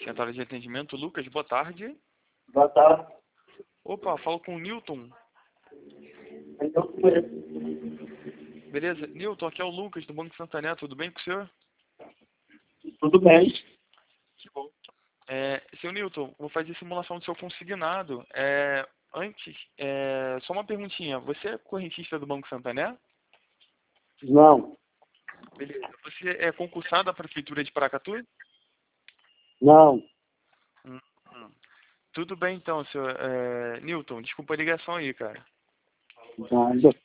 Central de atendimento, Lucas, boa tarde. Boa tarde. Opa, falo com o Newton. Então, Beleza? Newton, aqui é o Lucas, do Banco Santander, tudo bem com o senhor? tudo bem. Que bom. Seu Newton, vou fazer simulação do seu consignado. Antes, só uma perguntinha. Você é correntista do Banco Santander? Não, Beleza. Você é concursado da Prefeitura de Paracatu? não. Hum, hum. Tudo bem então, senhor Newton. Desculpa a ligação aí, cara. Nada.